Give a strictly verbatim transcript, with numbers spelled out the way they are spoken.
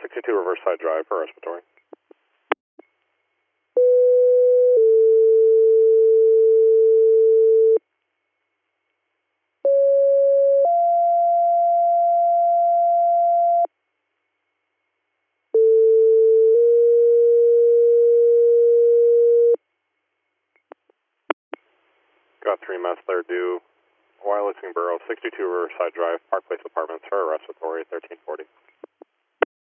sixty-two Riverside Drive for respiratory. Got three mess there due. Wirelessing Borough, sixty-two Riverside Drive, Park Place Apartments for respiratory, thirteen forty.